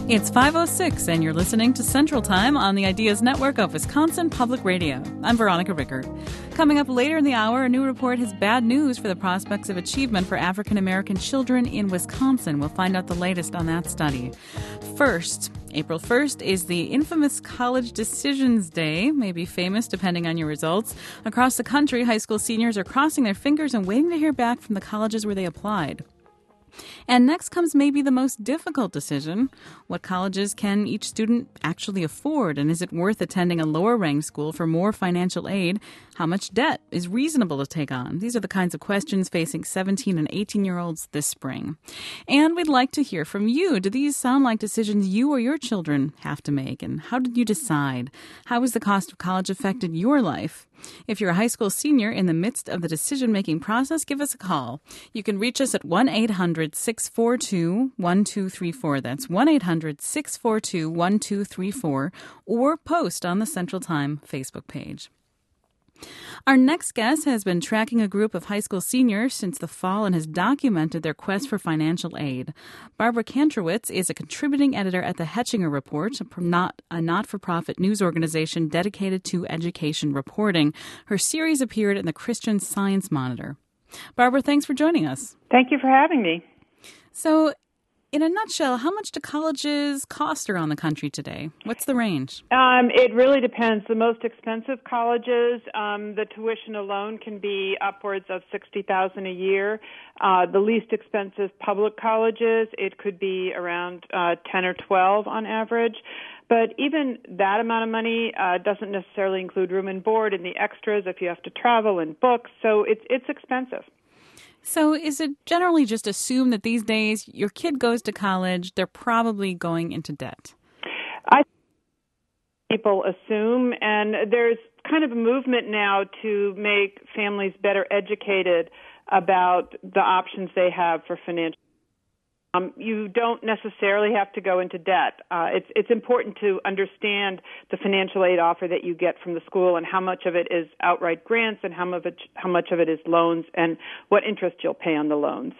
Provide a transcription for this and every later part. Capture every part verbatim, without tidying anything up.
It's five oh six, and you're listening to Central Time on the Ideas Network of Wisconsin Public Radio. I'm Veronica Rickard. Coming up later in the hour, a new report has bad news for the prospects of achievement for African American children in Wisconsin. We'll find out the latest on that study. First, April first is the infamous College Decisions Day, maybe famous depending on your results. Across the country, high school seniors are crossing their fingers and waiting to hear back from the colleges where they applied. And next comes maybe the most difficult decision. What colleges can each student actually afford? And is it worth attending a lower-ranked school for more financial aid? How much debt is reasonable to take on? These are the kinds of questions facing seventeen and eighteen-year-olds this spring. And we'd like to hear from you. Do these sound like decisions you or your children have to make? And how did you decide? How has the cost of college affected your life? If you're a high school senior in the midst of the decision-making process, give us a call. You can reach us at one eight hundred six four two one two three four. That's one eight hundred six four two one two three four, or post on the Central Time Facebook page. Our next guest has been tracking a group of high school seniors since the fall and has documented their quest for financial aid. Barbara Kantrowitz is a contributing editor at the Hechinger Report, a, not, a not-for-profit news organization dedicated to education reporting. Her series appeared in the Christian Science Monitor. Barbara, thanks for joining us. Thank you for having me. So, in a nutshell, how much do colleges cost around the country today? What's the range? Um, it really depends. The most expensive colleges, um, the tuition alone can be upwards of sixty thousand dollars a year. Uh, the least expensive public colleges, it could be around uh, ten or twelve on average. But even that amount of money uh, doesn't necessarily include room and board and the extras if you have to travel and books. So it's it's expensive. So is it generally just assumed that these days your kid goes to college, they're probably going into debt? I think people assume, and there's kind of a movement now to make families better educated about the options they have for financial. Um, you don't necessarily have to go into debt. Uh, it's it's important to understand the financial aid offer that you get from the school and how much of it is outright grants and how much of it, how much of it is loans and what interest you'll pay on the loans.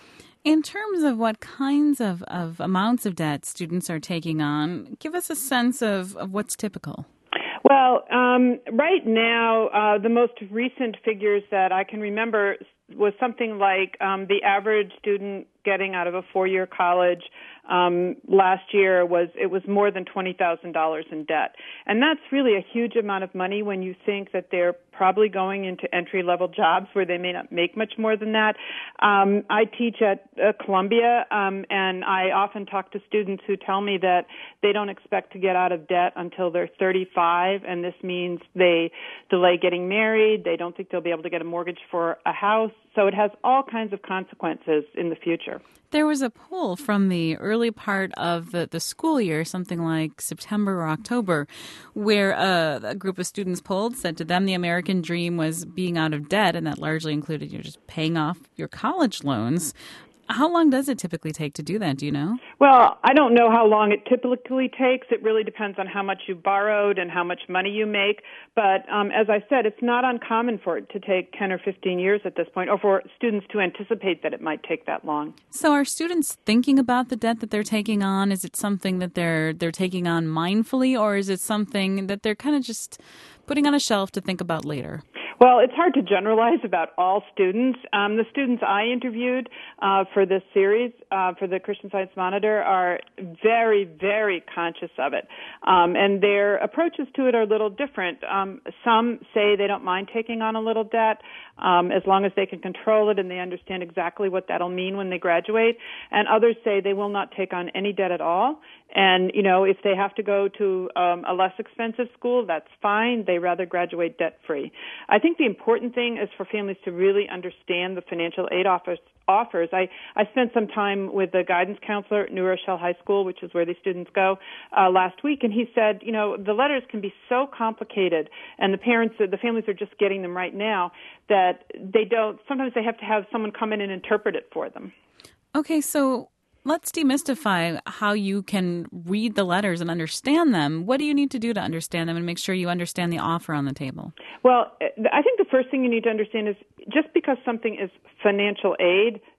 In terms of what kinds of, of amounts of debt students are taking on, give us a sense of, of what's typical. Well, um, right now, uh, the most recent figures that I can remember was something like um, the average student getting out of a four-year college um, last year was it was more than twenty thousand dollars in debt. And that's really a huge amount of money when you think that they're probably going into entry-level jobs where they may not make much more than that. Um, I teach at uh, Columbia, um, and I often talk to students who tell me that they don't expect to get out of debt until they're thirty-five, and this means they delay getting married. They don't think they'll be able to get a mortgage for a house. So it has all kinds of consequences in the future. There was a poll from the early part of the, the school year, something like September or October, where uh, a group of students polled said to them the American dream was being out of debt, and that largely included you know, just paying off your college loans. How long does it typically take to do that? Do you know? Well, I don't know how long it typically takes. It really depends on how much you borrowed and how much money you make. But um, as I said, it's not uncommon for it to take ten or fifteen years at this point, or for students to anticipate that it might take that long. So are students thinking about the debt that they're taking on? Is it something that they're they're taking on mindfully, or is it something that they're kind of just putting on a shelf to think about later? Well, it's hard to generalize about all students. Um, the students I interviewed uh, for this series, uh, for the Christian Science Monitor, are very, very conscious of it. Um, and their approaches to it are a little different. Um, some say they don't mind taking on a little debt um, as long as they can control it and they understand exactly what that'll mean when they graduate. And others say they will not take on any debt at all. And, you know, if they have to go to um, a less expensive school, that's fine. They rather graduate debt-free. I think the important thing is for families to really understand the financial aid offers. offers. I, I spent some time with the guidance counselor at New Rochelle High School, which is where these students go, uh, last week, and he said, you know, the letters can be so complicated, and the parents, the families are just getting them right now, that they don't, sometimes they have to have someone come in and interpret it for them. Okay, so let's demystify how you can read the letters and understand them. What do you need to do to understand them and make sure you understand the offer on the table? Well, I think the first thing you need to understand is just because something is financial aid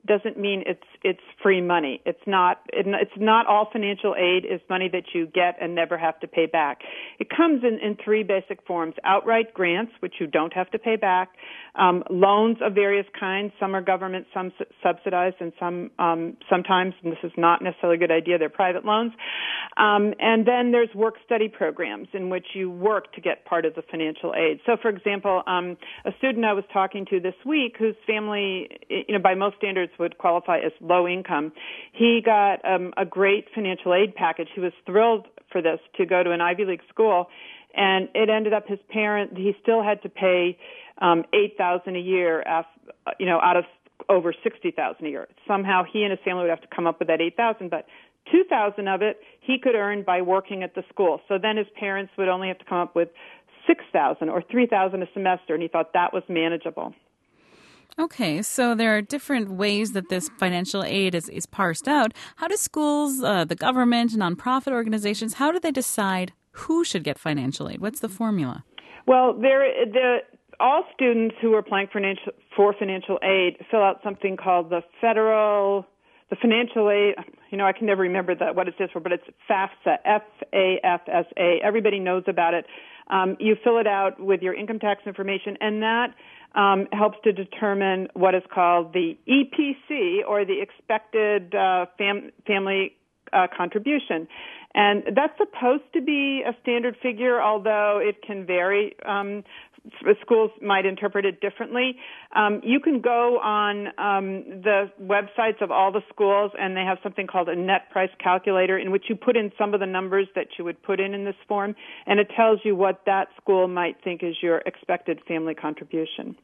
doesn't mean it's it's free money. It's not it, it's not all financial aid is money that you get and never have to pay back. It comes in, in three basic forms: outright grants, which you don't have to pay back, um, loans of various kinds. Some are government, some su- subsidized, and some um, sometimes, and this is not necessarily a good idea, they're private loans. Um, and then there's work-study programs in which you work to get part of the financial aid. So, for example, um, a student I was talking to this week whose family, you know, by most standards would qualify as low income, he got um, a great financial aid package. He was thrilled for this to go to an Ivy League school, and it ended up his parent, he still had to pay um, eight thousand dollars a year, af, you know, out of over sixty thousand dollars a year. Somehow he and his family would have to come up with that eight thousand dollars, but two thousand dollars of it he could earn by working at the school. So then his parents would only have to come up with six thousand dollars or three thousand dollars a semester, and he thought that was manageable. Okay, so there are different ways that this financial aid is, is parsed out. How do schools, uh, the government, nonprofit organizations, how do they decide who should get financial aid? What's the formula? Well, there, the, all students who are applying for financial, for financial aid fill out something called the federal, the financial aid, you know, I can never remember that, what it stands for, but it's FAFSA, F A F S A. Everybody knows about it. Um, you fill it out with your income tax information, and that Um, helps to determine what is called the E P C, or the expected uh, fam- family uh, contribution. And that's supposed to be a standard figure, although it can vary. Um, schools might interpret it differently. Um, you can go on um, the websites of all the schools, and they have something called a net price calculator, in which you put in some of the numbers that you would put in in this form, and it tells you what that school might think is your expected family contribution.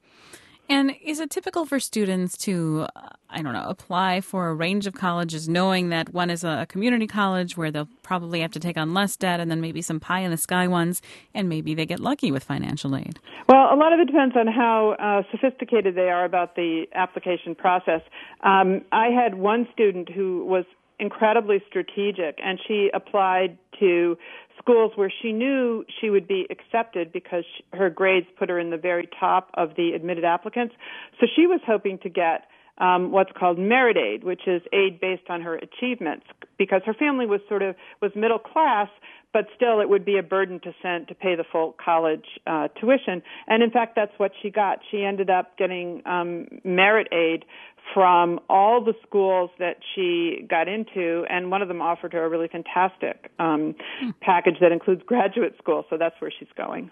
And is it typical for students to, uh, I don't know, apply for a range of colleges knowing that one is a community college where they'll probably have to take on less debt, and then maybe some pie-in-the-sky ones, and maybe they get lucky with financial aid? Well, a lot of it depends on how uh, sophisticated they are about the application process. Um, I had one student who was incredibly strategic, and she applied to schools where she knew she would be accepted because she, her grades put her in the very top of the admitted applicants. So she was hoping to get um, what's called merit aid, which is aid based on her achievements, because her family was sort of was middle class, but still it would be a burden to send to pay the full college uh, tuition. And in fact, that's what she got. She ended up getting um, merit aid from all the schools that she got into, and one of them offered her a really fantastic um, hmm. package that includes graduate school, so that's where she's going.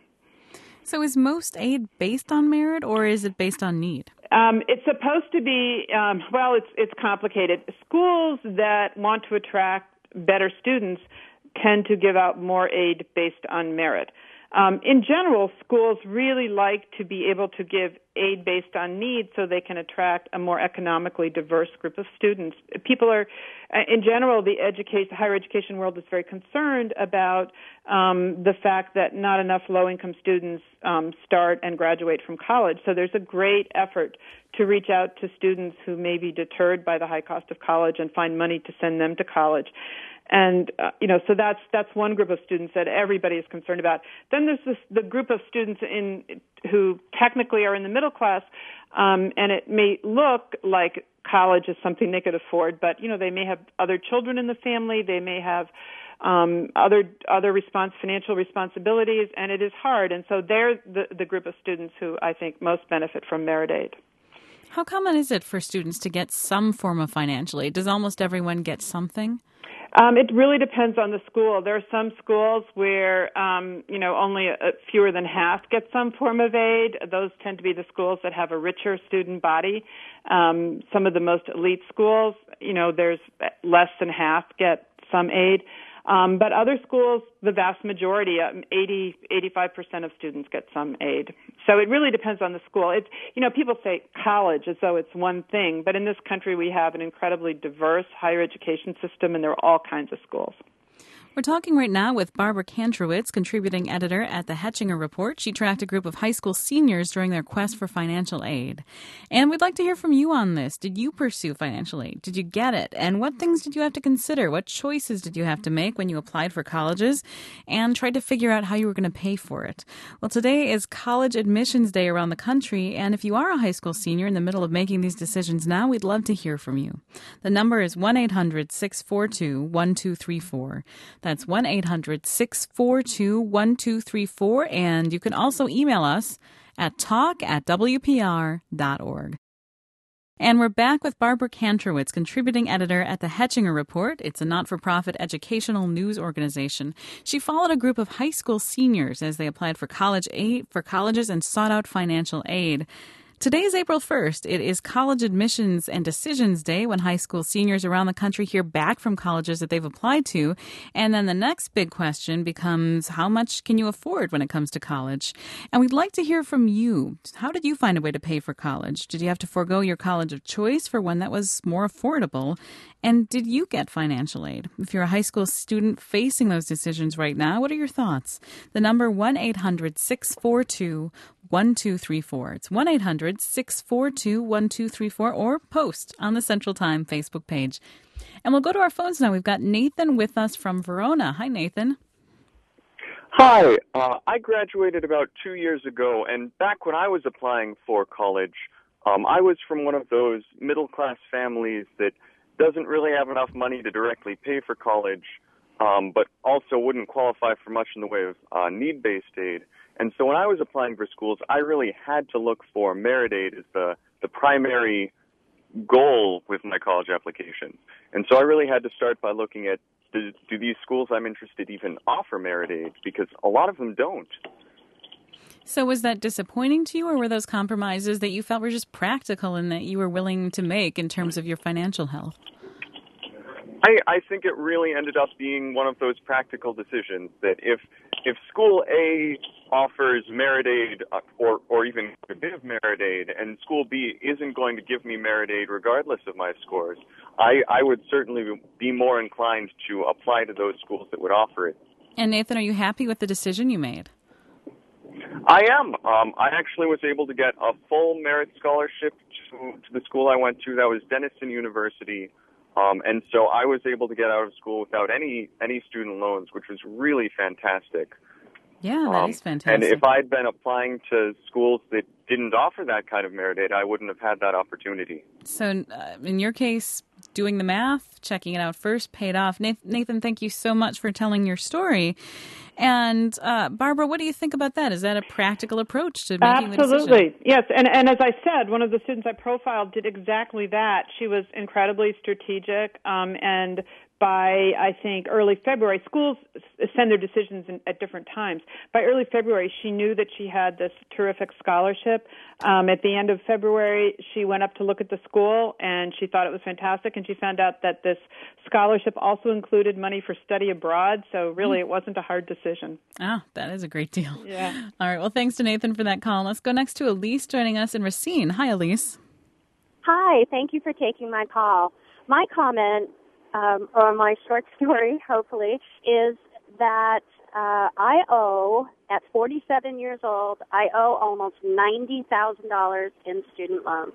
So is most aid based on merit, or is it based on need? Um, it's supposed to be, um, well, it's it's complicated. Schools that want to attract better students tend to give out more aid based on merit. Um, in general, schools really like to be able to give aid based on need so they can attract a more economically diverse group of students. People are, in general, the education, the higher education world is very concerned about um, the fact that not enough low-income students um, start and graduate from college. So there's a great effort to reach out to students who may be deterred by the high cost of college and find money to send them to college. And, uh, you know, so that's that's one group of students that everybody is concerned about. Then there's this, the group of students in who technically are in the middle class, um, and it may look like college is something they could afford, but, you know, they may have other children in the family, they may have um, other other response, financial responsibilities, and it is hard. And so they're the, the group of students who I think most benefit from merit aid. How common is it for students to get some form of financial aid? Does almost everyone get something? Um, it really depends on the school. There are some schools where, um, you know, only a, a fewer than half get some form of aid. Those tend to be the schools that have a richer student body. Um, some of the most elite schools, you know, there's less than half get some aid. Um, but other schools, the vast majority, um, eighty, eighty-five percent of students get some aid. So it really depends on the school. It's, you know, people say college as though it's one thing, but in this country we have an incredibly diverse higher education system, and there are all kinds of schools. We're talking right now with Barbara Kantrowitz, contributing editor at the Hechinger Report. She tracked a group of high school seniors during their quest for financial aid. And we'd like to hear from you on this. Did you pursue financial aid? Did you get it? And what things did you have to consider? What choices did you have to make when you applied for colleges and tried to figure out how you were going to pay for it? Well, today is College Admissions Day around the country, and if you are a high school senior in the middle of making these decisions now, we'd love to hear from you. The number is one eight hundred six four two one two three four. That's one eight hundred six four two one two three four, and you can also email us at talk at w p r dot org. And we're back with Barbara Kantrowitz, contributing editor at the Hechinger Report. It's a not-for-profit educational news organization. She followed a group of high school seniors as they applied for college aid for colleges and sought out financial aid. Today is April first. It is College Admissions and Decisions Day, when high school seniors around the country hear back from colleges that they've applied to. And then the next big question becomes, how much can you afford when it comes to college? And we'd like to hear from you. How did you find a way to pay for college? Did you have to forego your college of choice for one that was more affordable? And did you get financial aid? If you're a high school student facing those decisions right now, what are your thoughts? The number one eight hundred six four two one two three four. It's one eight hundred six four two one two three four, or post on the Central Time Facebook page. And we'll go to our phones now. We've got Nathan with us from Verona. Hi, Nathan. Hi. Uh, I graduated about two years ago, and back when I was applying for college, um, I was from one of those middle-class families that doesn't really have enough money to directly pay for college, um, but also wouldn't qualify for much in the way of uh, need-based aid. And so when I was applying for schools, I really had to look for merit aid as the, the primary goal with my college application. And so I really had to start by looking at, do, do these schools I'm interested in even offer merit aid? Because a lot of them don't. So was that disappointing to you, or were those compromises that you felt were just practical and that you were willing to make in terms of your financial health? I, I think it really ended up being one of those practical decisions that if if school A offers merit aid or, or even a bit of merit aid and school B isn't going to give me merit aid regardless of my scores, I, I would certainly be more inclined to apply to those schools that would offer it. And Nathan, are you happy with the decision you made? I am. Um, I actually was able to get a full merit scholarship to, to the school I went to. That was Denison University. Um, and so I was able to get out of school without any, any student loans, which was really fantastic. Yeah, that um, is fantastic. And if I'd been applying to schools that didn't offer that kind of merit aid, I wouldn't have had that opportunity. So uh, in your case, doing the math, checking it out first, paid off. Nathan, thank you so much for telling your story. And uh, Barbara, what do you think about that? Is that a practical approach to making Absolutely. the decision? Absolutely, yes. And, and as I said, one of the students I profiled did exactly that. She was incredibly strategic, um, and by, I think, early February, schools send their decisions in, at different times. By early February, she knew that she had this terrific scholarship. Um, at the end of February, she went up to look at the school, and she thought it was fantastic, and she found out that this scholarship also included money for study abroad, so really it wasn't a hard decision. Oh, that is a great deal. Yeah. All right, well, thanks to Nathan for that call. Let's go next to Elise joining us in Racine. Hi, Elise. Hi, thank you for taking my call. My comment, um, or my short story, hopefully, is that uh, I owe, at forty-seven years old, I owe almost ninety thousand dollars in student loans.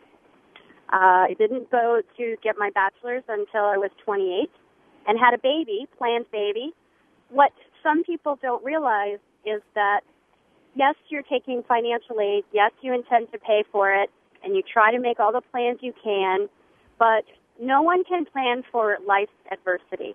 Uh, I didn't go to get my bachelor's until I was twenty-eight and had a baby, planned baby. What some people don't realize is that, yes, you're taking financial aid, yes, you intend to pay for it, and you try to make all the plans you can, but no one can plan for life's adversity.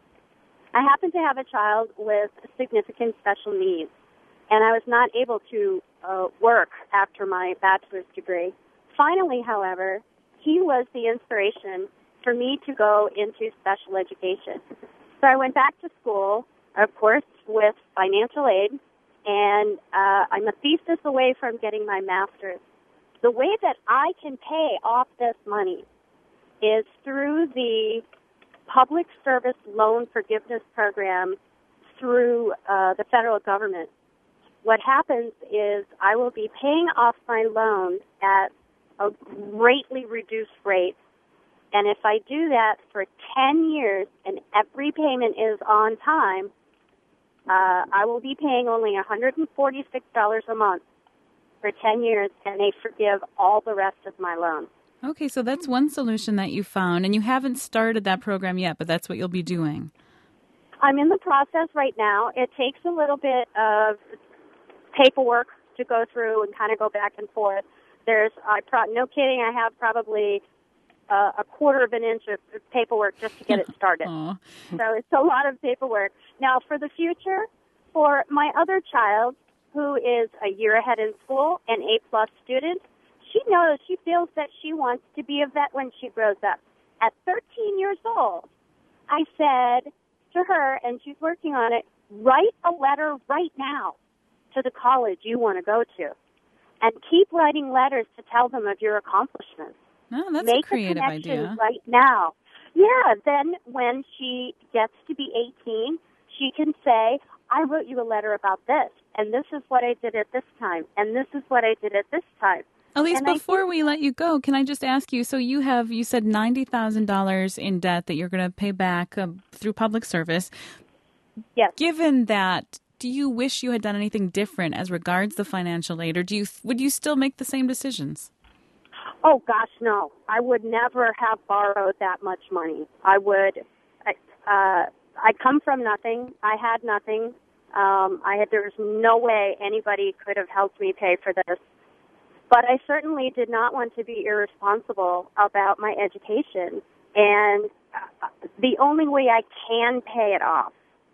I happen to have a child with significant special needs, and I was not able to uh, work after my bachelor's degree. Finally, however, he was the inspiration for me to go into special education. So I went back to school, of course, with financial aid, and uh, I'm a thesis away from getting my master's. The way that I can pay off this money is through the Public Service Loan Forgiveness Program through uh, the federal government. What happens is I will be paying off my loan at a greatly reduced rate, And if I do that for ten years and every payment is on time, uh, I will be paying only one hundred forty-six dollars a month for ten years, and they forgive all the rest of my loan. Okay, so that's one solution that you found, and you haven't started that program yet, but that's what you'll be doing. I'm in the process right now. It takes a little bit of paperwork to go through and kind of go back and forth. There's, I pro- no kidding, I have probably uh, a quarter of an inch of paperwork just to get it started. So it's a lot of paperwork. Now, for the future, for my other child, who is a year ahead in school, an A-plus student, she knows, she feels that she wants to be a vet when she grows up. At thirteen years old, I said to her, and she's working on it, write a letter right now to the college you want to go to, and keep writing letters to tell them of your accomplishments. Oh, that's Make a creative a connection idea. right now. Yeah, then when she gets to be eighteen, she can say, I wrote you a letter about this, and this is what I did at this time, and this is what I did at this time. Elise, And before think, we let you go, can I just ask you, so you have, you said ninety thousand dollars in debt that you're going to pay back uh, through public service. Yes. Given that, do you wish you had done anything different as regards the financial aid, or do you would you still make the same decisions? Oh, gosh, no. I would never have borrowed that much money. I would, uh, I come from nothing. I had nothing. Um, I had, there was no way anybody could have helped me pay for this. But I certainly did not want to be irresponsible about my education. And the only way I can pay it off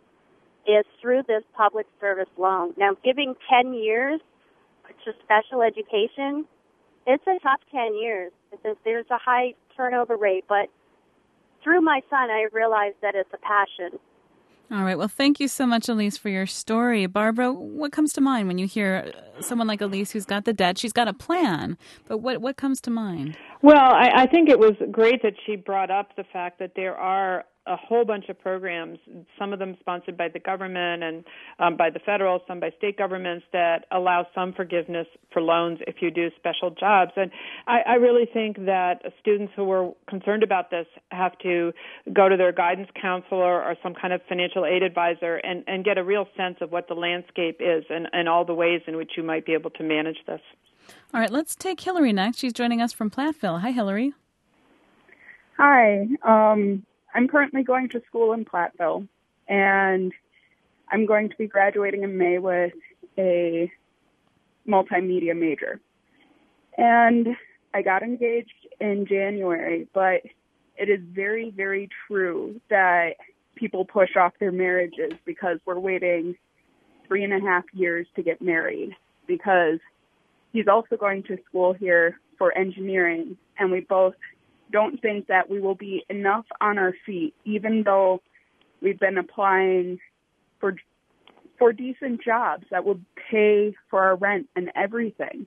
is through this public service loan. Now, giving ten years to special education, it's a tough ten years because there's a high turnover rate. But through my son, I realized that it's a passion. All right. Well, thank you so much, Elise, for your story. Barbara, what comes to mind when you hear someone like Elise who's got the debt? She's got a plan, but what, what comes to mind? Well, I, I think it was great that she brought up the fact that there are a whole bunch of programs, some of them sponsored by the government and um, by the federal, some by state governments, that allow some forgiveness for loans if you do special jobs. And I, I really think that students who are concerned about this have to go to their guidance counselor or some kind of financial aid advisor and, and get a real sense of what the landscape is and, and all the ways in which you might be able to manage this. All right, let's take Hillary next. She's joining us from Platteville. Hi, Hillary. Hi. Um, I'm currently going to school in Platteville, and I'm going to be graduating in May with a multimedia major. And I got engaged in January, but it is very, very true that people push off their marriages because we're waiting three and a half years to get married, because he's also going to school here for engineering, and we both don't think that we will be enough on our feet, even though we've been applying for for decent jobs that would pay for our rent and everything.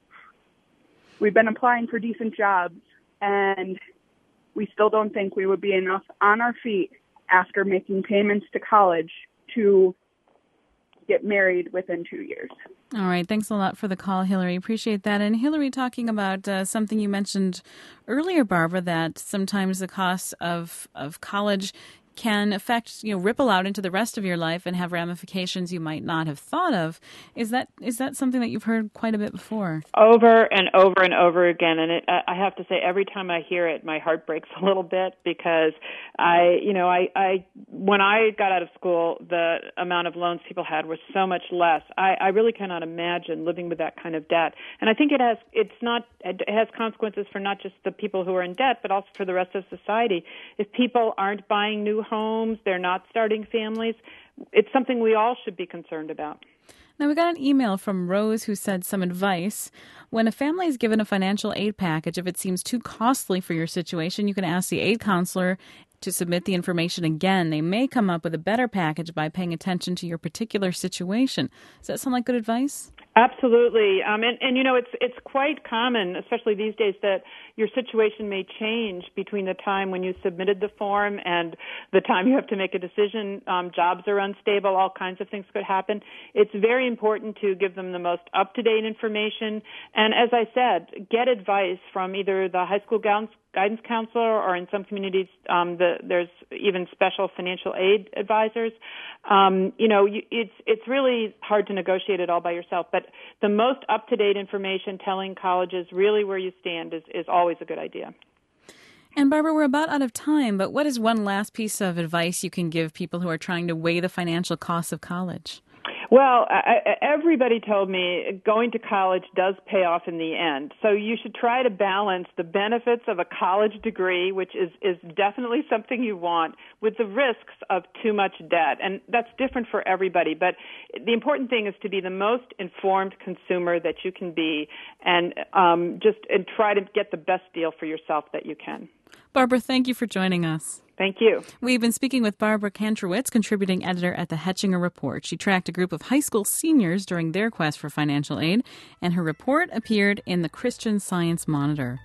We've been applying for decent jobs, and we still don't think we would be enough on our feet after making payments to college to get married within two years. All right. Thanks a lot for the call, Hillary. Appreciate that. And Hillary, talking about uh, something you mentioned earlier, Barbara, that sometimes the cost of, of college can affect, you know, ripple out into the rest of your life and have ramifications you might not have thought of. Is that is that something that you've heard quite a bit before? Over and over and over again, and it, I have to say, every time I hear it, my heart breaks a little bit, because I, you know, I, I when I got out of school, the amount of loans people had was so much less. I, I really cannot imagine living with that kind of debt, and I think it has it's not it has consequences for not just the people who are in debt, but also for the rest of society. If people aren't buying new homes, they're not starting families, it's something we all should be concerned about. Now, we got an email from Rose who said some advice. When a family is given a financial aid package, if it seems too costly for your situation, you can ask the aid counselor to submit the information again. They may come up with a better package by paying attention to your particular situation. Does that sound like good advice? Absolutely. Um, and, and, you know, it's it's quite common, especially these days, that your situation may change between the time when you submitted the form and the time you have to make a decision. Um, jobs are unstable. All kinds of things could happen. It's very important to give them the most up-to-date information. And as I said, get advice from either the high school guidance counselor, or in some communities, um, the, there's even special financial aid advisors. Um, you know, you, it's it's really hard to negotiate it all by yourself. But the most up-to-date information telling colleges really where you stand is, is always a good idea. And Barbara, we're about out of time, but what is one last piece of advice you can give people who are trying to weigh the financial costs of college? Well, I, everybody told me going to college does pay off in the end. So you should try to balance the benefits of a college degree, which is, is definitely something you want, with the risks of too much debt. And that's different for everybody. But the important thing is to be the most informed consumer that you can be, and um, just and try to get the best deal for yourself that you can. Barbara, thank you for joining us. Thank you. We've been speaking with Barbara Kantrowitz, contributing editor at the Hechinger Report. She tracked a group of high school seniors during their quest for financial aid, and her report appeared in the Christian Science Monitor.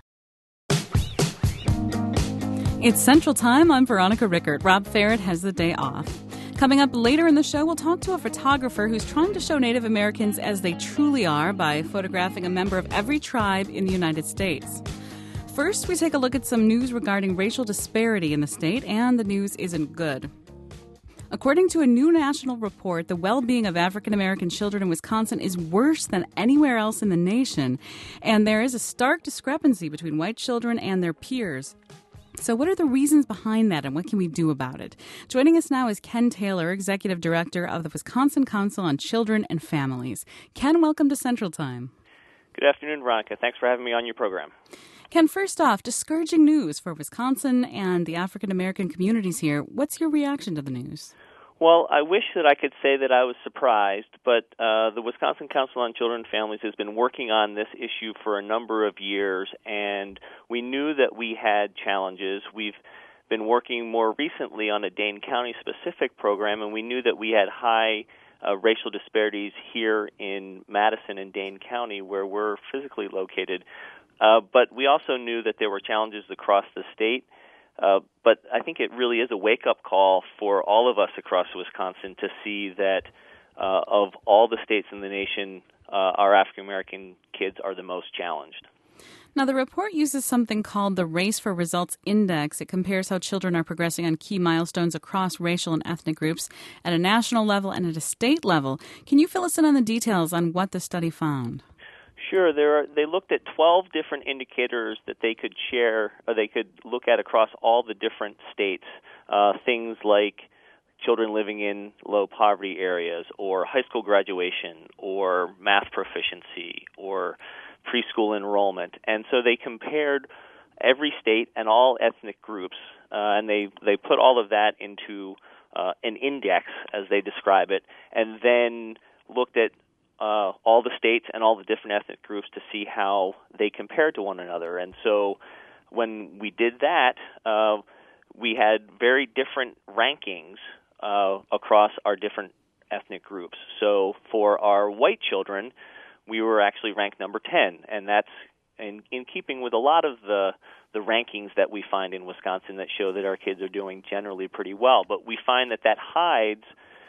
It's Central Time. I'm Veronica Rickert. Rob Ferret has the day off. Coming up later in the show, we'll talk to a photographer who's trying to show Native Americans as they truly are by photographing a member of every tribe in the United States. First, we take a look at some news regarding racial disparity in the state, and the news isn't good. According to a new national report, the well-being of African American children in Wisconsin is worse than anywhere else in the nation, and there is a stark discrepancy between white children and their peers. So what are the reasons behind that, and what can we do about it? Joining us now is Ken Taylor, Executive Director of the Wisconsin Council on Children and Families. Ken, welcome to Central Time. Good afternoon, Veronica. Thanks for having me on your program. Ken, first off, discouraging news for Wisconsin and the African-American communities here. What's your reaction to the news? Well, I wish that I could say that I was surprised, but uh, the Wisconsin Council on Children and Families has been working on this issue for a number of years, and we knew that we had challenges. We've been working more recently on a Dane County-specific program, and we knew that we had high uh, racial disparities here in Madison and Dane County, where we're physically located. Uh, but we also knew that there were challenges across the state. Uh, but I think it really is a wake-up call for all of us across Wisconsin to see that uh, of all the states in the nation, uh, our African-American kids are the most challenged. Now, the report uses something called the Race for Results Index. It compares how children are progressing on key milestones across racial and ethnic groups at a national level and at a state level. Can you fill us in on the details on what the study found? Sure. There are, they looked at twelve different indicators that they could share, or they could look at across all the different states. Uh, things like children living in low poverty areas, or high school graduation, or math proficiency, or preschool enrollment. And so they compared every state and all ethnic groups, uh, and they, they put all of that into uh, an index, as they describe it, and then looked at Uh, all the states and all the different ethnic groups to see how they compared to one another. And so when we did that, uh, we had very different rankings uh, across our different ethnic groups. So for our white children, we were actually ranked number ten, and that's in, in keeping with a lot of the the rankings that we find in Wisconsin that show that our kids are doing generally pretty well. But we find that that hides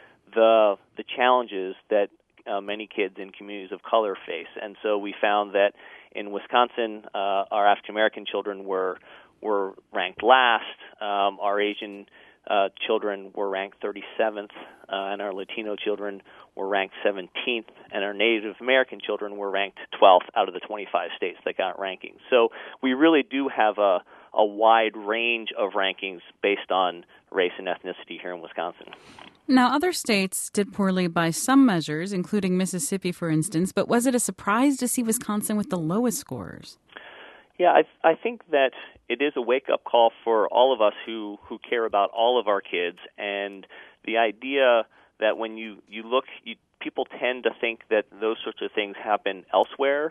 the the challenges that Uh, many kids in communities of color face. And so we found that in Wisconsin, uh, our African-American children were were ranked last. Um, our Asian uh, children were ranked thirty-seventh, uh, and our Latino children were ranked seventeenth, and our Native American children were ranked twelfth out of the twenty-five states that got rankings. So we really do have a, a wide range of rankings based on race and ethnicity here in Wisconsin. Now, other states did poorly by some measures, including Mississippi, for instance, but was it a surprise to see Wisconsin with the lowest scores? Yeah, I, I think that it is a wake-up call for all of us who, who care about all of our kids, and the idea that when you, you look, you, people tend to think that those sorts of things happen elsewhere,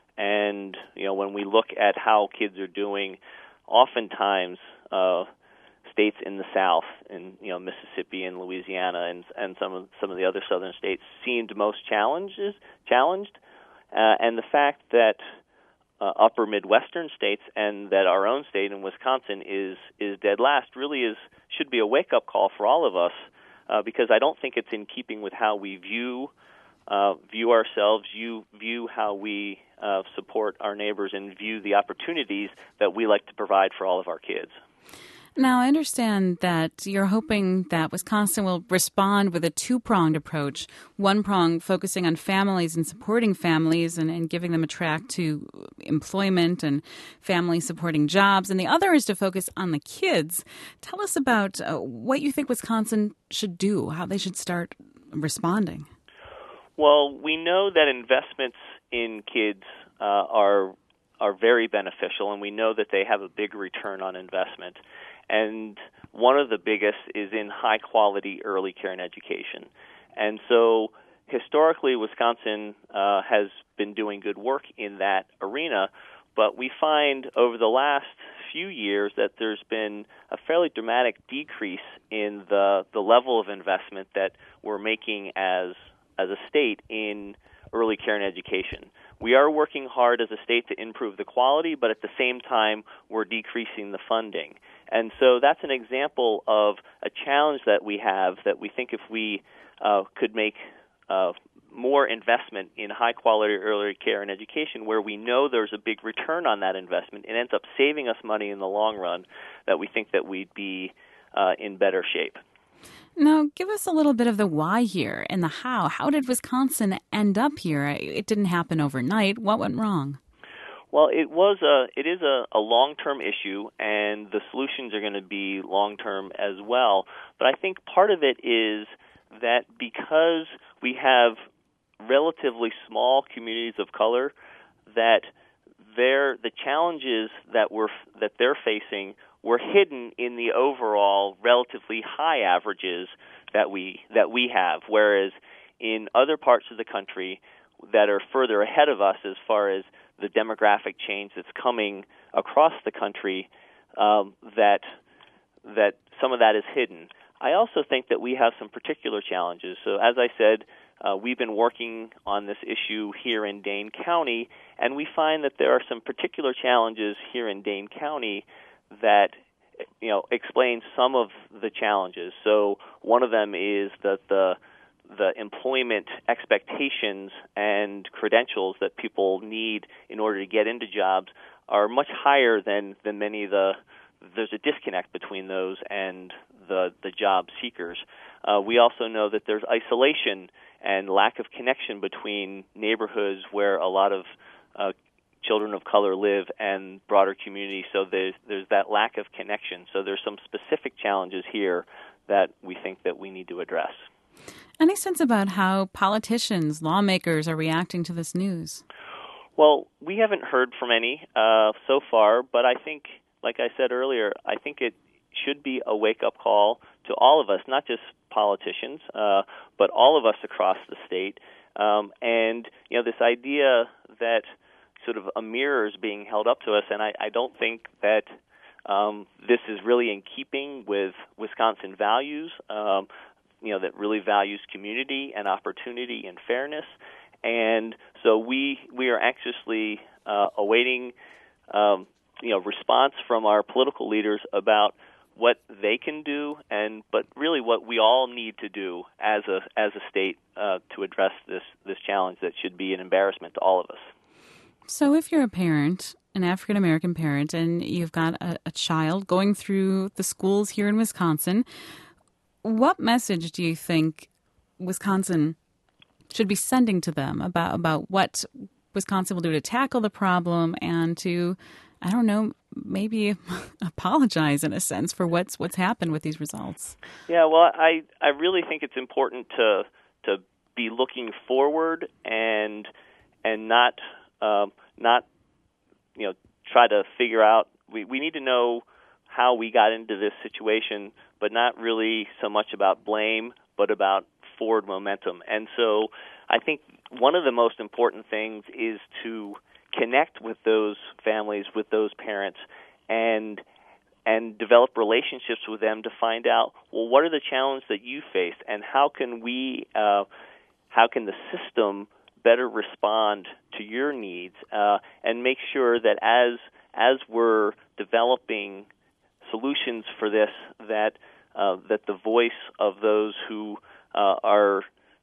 and you know, when we look at how kids are doing, oftentimes uh, states in the South, in you know Mississippi and Louisiana and and some of some of the other southern states seemed most challenges challenged, uh, and the fact that uh, upper Midwestern states and that our own state in Wisconsin is is dead last really is should be a wake up call for all of us, uh, because I don't think it's in keeping with how we view uh, view ourselves, you view how we uh, support our neighbors, and view the opportunities that we like to provide for all of our kids. Now, I understand that you're hoping that Wisconsin will respond with a two-pronged approach. One prong focusing on families and supporting families and, and giving them a track to employment and family-supporting jobs. And the other is to focus on the kids. Tell us about uh, what you think Wisconsin should do, how they should start responding. Well, we know that investments in kids uh, are are very beneficial, and we know that they have a big return on investment. And one of the biggest is in high-quality early care and education. And so historically, Wisconsin uh, has been doing good work in that arena, but we find over the last few years that there's been a fairly dramatic decrease in the, the level of investment that we're making as as a state in early care and education. We are working hard as a state to improve the quality, but at the same time, we're decreasing the funding. And so that's an example of a challenge that we have, that we think if we uh, could make uh, more investment in high-quality early care and education, where we know there's a big return on that investment, it ends up saving us money in the long run, that we think that we'd be uh, in better shape. Now, give us a little bit of the why here and the how. How did Wisconsin end up here? It didn't happen overnight. What went wrong? Well, it was a it is a, a long-term issue, and the solutions are going to be long-term as well. But I think part of it is that because we have relatively small communities of color, that they're, the challenges that we're that they're facing were hidden in the overall relatively high averages that we that we have, whereas in other parts of the country that are further ahead of us as far as the demographic change that's coming across the country, um, that that some of that is hidden. I also think that we have some particular challenges. So as I said, uh, we've been working on this issue here in Dane County, and we find that there are some particular challenges here in Dane County that, you know, explain some of the challenges. So one of them is that the the employment expectations and credentials that people need in order to get into jobs are much higher than, than many of the there's a disconnect between those and the the job seekers. Uh, we also know that there's isolation and lack of connection between neighborhoods where a lot of uh, children of color live and broader communities, so there's, there's that lack of connection. So there's some specific challenges here that we think that we need to address. Any sense about how politicians, lawmakers are reacting to this news? Well, we haven't heard from any uh, so far, but I think, like I said earlier, I think it should be a wake-up call to all of us, not just politicians, uh, but all of us across the state. Um, and, you know, this idea that sort of a mirror is being held up to us, and I, I don't think that um, this is really in keeping with Wisconsin values, um, you know, that really values community and opportunity and fairness. And so we we are anxiously uh, awaiting, um, you know, response from our political leaders about what they can do, and but really what we all need to do as a as a state uh, to address this this challenge that should be an embarrassment to all of us. So if you're a parent, an African-American parent, and you've got a, a child going through the schools here in Wisconsin, what message do you think Wisconsin should be sending to them about, about what Wisconsin will do to tackle the problem and to, I don't know, maybe apologize in a sense for what's what's happened with these results? Yeah, well, I, I really think it's important to to be looking forward and and not um, not you know try to figure out. We we need to know how we got into this situation, but not really so much about blame, but about forward momentum. And so I think one of the most important things is to connect with those families, with those parents, and and develop relationships with them to find out, well, what are the challenges that you face, and how can we, uh, how can the system better respond to your needs, uh, and make sure that as as we're developing solutions for this, that uh, that the voice of those who uh, are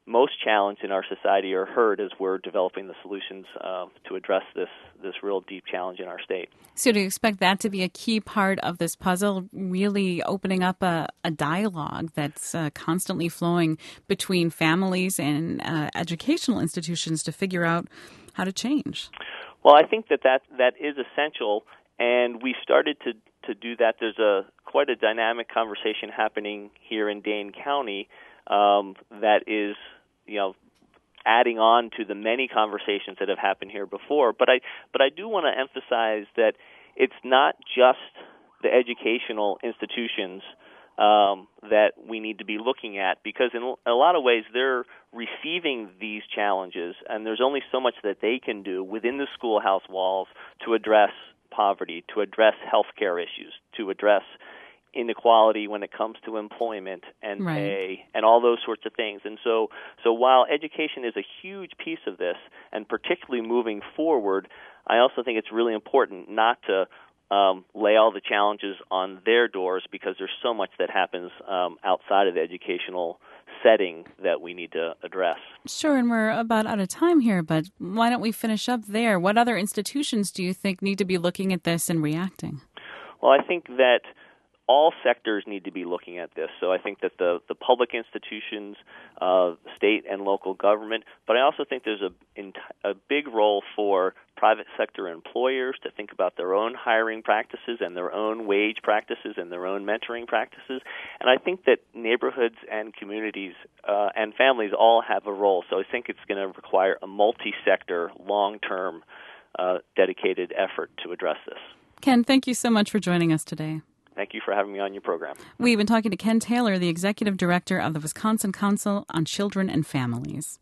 most challenged in our society are heard as we're developing the solutions uh, to address this this real deep challenge in our state. So do you expect that to be a key part of this puzzle, really opening up a, a dialogue that's uh, constantly flowing between families and uh, educational institutions to figure out how to change? Well, I think that that, that is essential, and we started to, to do that. There's a quite a dynamic conversation happening here in Dane County um, that is, you know, adding on to the many conversations that have happened here before. But I but I do want to emphasize that it's not just the educational institutions um, that we need to be looking at, because in a lot of ways they're receiving these challenges, and there's only so much that they can do within the schoolhouse walls to address poverty, to address healthcare issues, to address inequality when it comes to employment and right. pay and all those sorts of things. And so so while education is a huge piece of this, and particularly moving forward, I also think it's really important not to um, lay all the challenges on their doors, because there's so much that happens um, outside of the educational setting that we need to address. Sure, and we're about out of time here, but why don't we finish up there? What other institutions do you think need to be looking at this and reacting? Well, I think that all sectors need to be looking at this. So I think that the, the public institutions, uh, state and local government, but I also think there's a, in, a big role for private sector employers to think about their own hiring practices and their own wage practices and their own mentoring practices. And I think that neighborhoods and communities uh, and families all have a role. So I think it's going to require a multi-sector, long-term, uh, dedicated effort to address this. Ken, thank you so much for joining us today. Thank you for having me on your program. We've been talking to Ken Taylor, the Executive Director of the Wisconsin Council on Children and Families.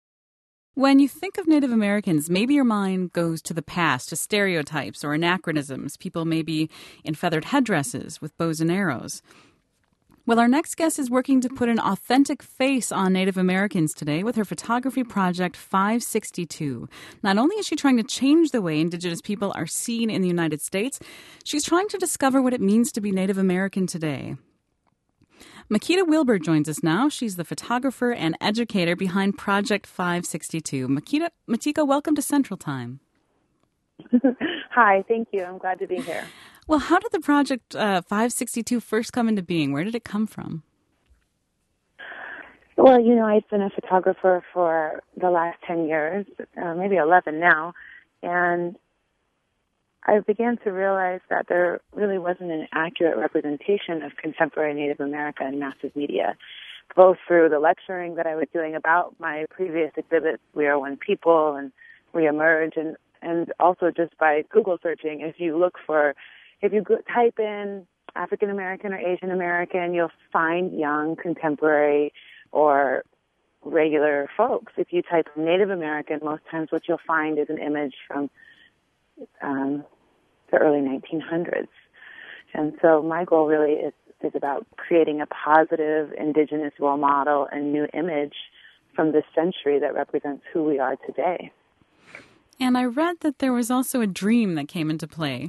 When you think of Native Americans, maybe your mind goes to the past, to stereotypes or anachronisms. People may be in feathered headdresses with bows and arrows. Well, our next guest is working to put an authentic face on Native Americans today with her photography project five sixty-two. Not only is she trying to change the way Indigenous people are seen in the United States, she's trying to discover what it means to be Native American today. Makita Wilbur joins us now. She's the photographer and educator behind Project five sixty-two. Makita, Matika, welcome to Central Time. Hi, thank you. I'm glad to be here. Well, how did the Project uh, five sixty-two first come into being? Where did it come from? Well, you know, I've been a photographer for the last ten years, uh, maybe eleven now, and I began to realize that there really wasn't an accurate representation of contemporary Native America in massive media, both through the lecturing that I was doing about my previous exhibits, We Are One People and Reemerge, and, and also just by Google searching. If you look for, if you go, type in African American or Asian American, you'll find young, contemporary, or regular folks. If you type Native American, most times what you'll find is an image from um, the early nineteen hundreds. And so my goal really is, is about creating a positive Indigenous role model and new image from this century that represents who we are today. And I read that there was also a dream that came into play.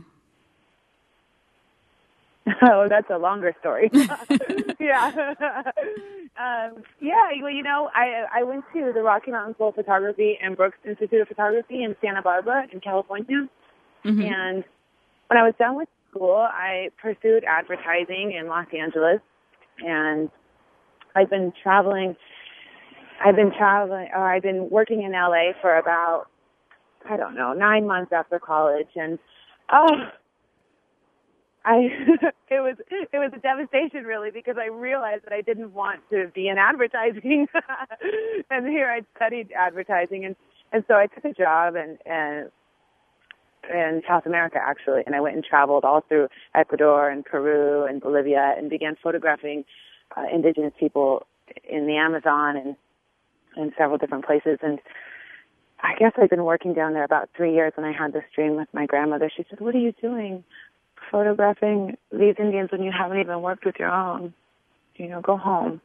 Oh, that's a longer story. yeah. um, yeah, well, you know, I I went to the Rocky Mountain School of Photography and Brooks Institute of Photography in Santa Barbara in California. Mm-hmm. And when I was done with school, I pursued advertising in Los Angeles. And I've been traveling, I've been traveling, or I've been working in L A for about, I don't know, nine months after college. And, oh, I it was it was a devastation, really, because I realized that I didn't want to be in advertising, and here I'd studied advertising, and, and so I took a job and and in South America, actually, and I went and traveled all through Ecuador and Peru and Bolivia and began photographing uh, indigenous people in the Amazon and in several different places. And I guess I'd been working down there about three years, and I had this dream with my grandmother. She said, "What are you doing? Photographing these Indians when you haven't even worked with your own? You know, go home."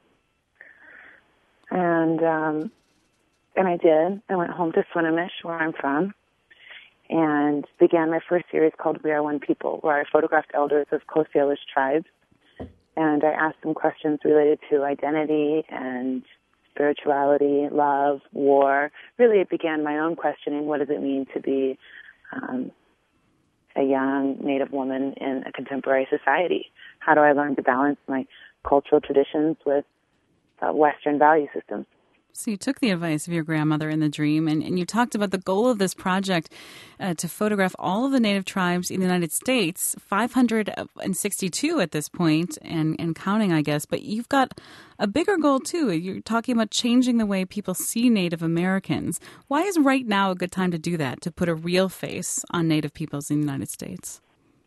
And um, and I did. I went home to Swinomish, where I'm from, and began my first series called We Are One People, where I photographed elders of Coast Salish tribes, and I asked them questions related to identity and spirituality, love, war. Really, it began my own questioning, what does it mean to be um, a young Native woman in a contemporary society? How do I learn to balance my cultural traditions with uh, Western value systems? So you took the advice of your grandmother in the dream, and, and you talked about the goal of this project uh, to photograph all of the Native tribes in the United States, five hundred sixty-two at this point, and, and counting, I guess. But you've got a bigger goal, too. You're talking about changing the way people see Native Americans. Why is right now a good time to do that, to put a real face on Native peoples in the United States?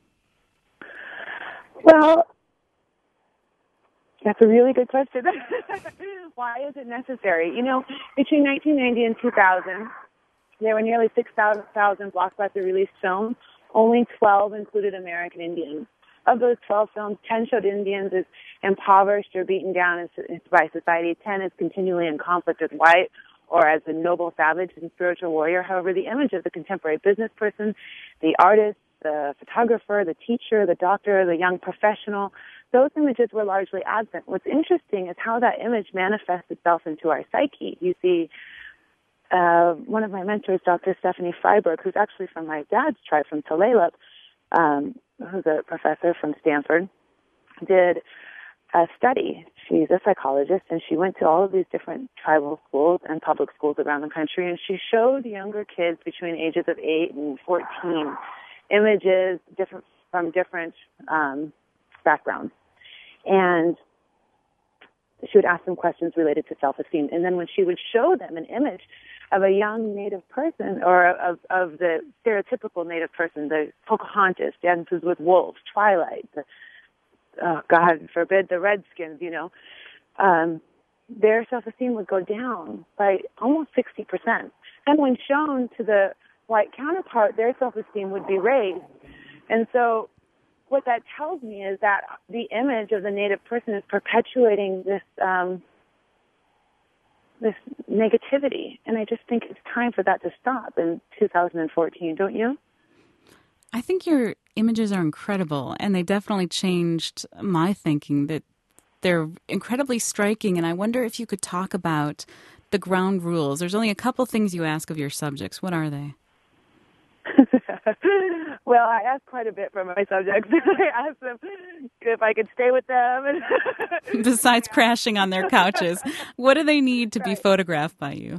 Well, that's a really good question. Why is it necessary? You know, between nineteen ninety and two thousand, there were nearly six thousand blockbuster-released films. Only twelve included American Indians. Of those twelve films, ten showed Indians as impoverished or beaten down by society. ten as continually in conflict with white or as a noble savage and spiritual warrior. However, the image of the contemporary business person, the artist, the photographer, the teacher, the doctor, the young professional, those images were largely absent. What's interesting is how that image manifests itself into our psyche. You see, uh, one of my mentors, Doctor Stephanie Freiberg, who's actually from my dad's tribe, from Tulalip, um, who's a professor from Stanford, did a study. She's a psychologist, and she went to all of these different tribal schools and public schools around the country, and she showed younger kids between ages of eight and fourteen images different from different um, backgrounds. And she would ask them questions related to self-esteem. And then when she would show them an image of a young Native person, or of, of the stereotypical Native person, the Pocahontas, Dances with Wolves, Twilight, the, oh, God forbid, the Redskins, you know, um, their self-esteem would go down by almost sixty percent. And when shown to the white counterpart, their self-esteem would be raised. And so what that tells me is that the image of the Native person is perpetuating this um, this negativity, and I just think it's time for that to stop in two thousand fourteen, don't you? I think your images are incredible, and they definitely changed my thinking. That they're incredibly striking, and I wonder if you could talk about the ground rules. There's only a couple things you ask of your subjects. What are they? Well, I asked quite a bit from my subjects. I asked them if I could stay with them. Besides crashing on their couches, what do they need to be photographed by you?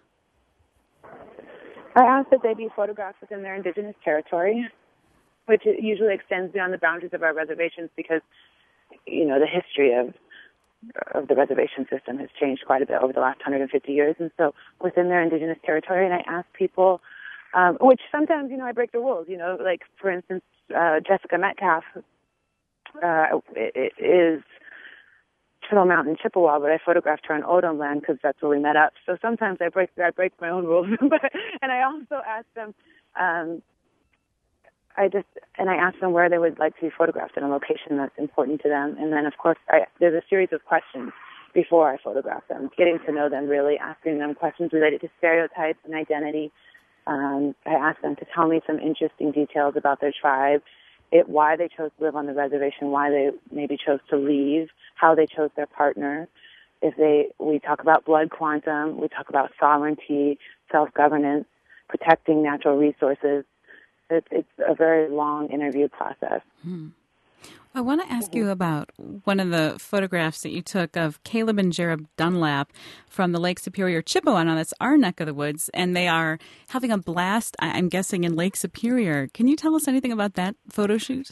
I asked that they be photographed within their indigenous territory, which usually extends beyond the boundaries of our reservations because, you know, the history of of the reservation system has changed quite a bit over the last one hundred fifty years. And so within their indigenous territory, and I asked people, Um, which sometimes, you know, I break the rules, you know, like, for instance, uh, Jessica Metcalf uh, is Turtle Mountain, Chippewa, but I photographed her on Odom land because that's where we met up. So sometimes I break I break my own rules. And I also asked them, um, I just, and I asked them where they would like to be photographed in a location that's important to them. And then, of course, I, there's a series of questions before I photograph them, getting to know them, really asking them questions related to stereotypes and identity. Um, I asked them to tell me some interesting details about their tribe, it, why they chose to live on the reservation, why they maybe chose to leave, how they chose their partner. If they, we talk about blood quantum, we talk about sovereignty, self-governance, protecting natural resources. It, it's a very long interview process. Hmm. I want to ask you about one of the photographs that you took of Caleb and Jereb Dunlap from the Lake Superior Chippewa. Now, that's our neck of the woods, and they are having a blast, I'm guessing, in Lake Superior. Can you tell us anything about that photo shoot?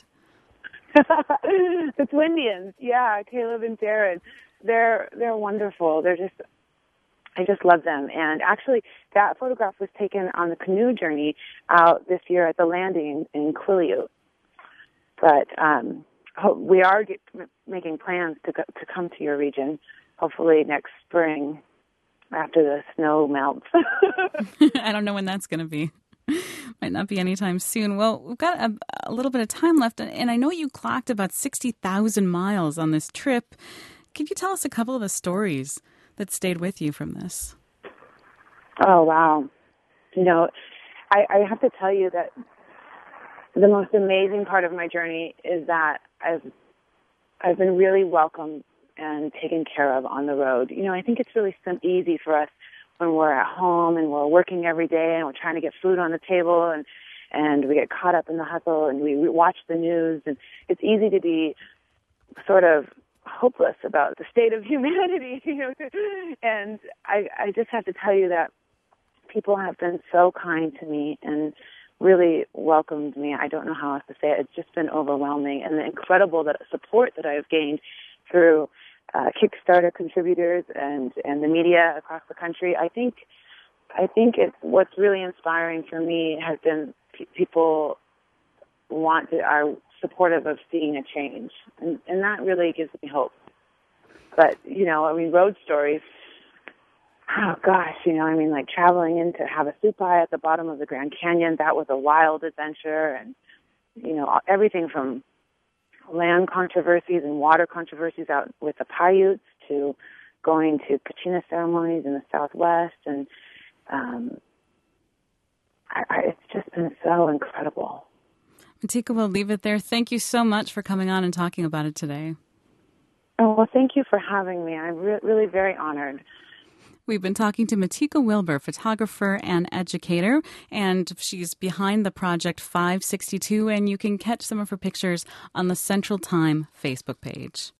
The Twindians, yeah, Caleb and Jared. They're they're wonderful. They're just, I just love them. And actually, that photograph was taken on the canoe journey out this year at the landing in Quileute. But um, we are get, making plans to go, to come to your region, hopefully next spring after the snow melts. I don't know when that's going to be. Might not be anytime soon. Well, we've got a, a little bit of time left, and I know you clocked about sixty thousand miles on this trip. Can you tell us a couple of the stories that stayed with you from this? Oh, wow. You know, I, I have to tell you that the most amazing part of my journey is that I've I've been really welcomed and taken care of on the road. You know, I think it's really sim- easy for us when we're at home and we're working every day and we're trying to get food on the table and and we get caught up in the hustle and we, we watch the news, and it's easy to be sort of hopeless about the state of humanity. You know, and I, I just have to tell you that people have been so kind to me and really welcomed me. I don't know how else to say it. It's just been overwhelming, and the incredible that support that I have gained through uh, Kickstarter contributors and, and the media across the country. I think I think it's what's really inspiring for me has been pe- people want to, are supportive of seeing a change, and, and that really gives me hope. But, you know, I mean, road stories, oh gosh, you know, I mean, like traveling in to have a supai at the bottom of the Grand Canyon, that was a wild adventure, and, you know, everything from land controversies and water controversies out with the Paiutes to going to Kachina ceremonies in the Southwest, and um, I, I, it's just been so incredible. Matika, we'll leave it there. Thank you so much for coming on and talking about it today. Oh, well, thank you for having me. I'm re- really very honored. We've been talking to Matika Wilbur, photographer and educator, and she's behind the Project five sixty-two, and you can catch some of her pictures on the Central Time Facebook page.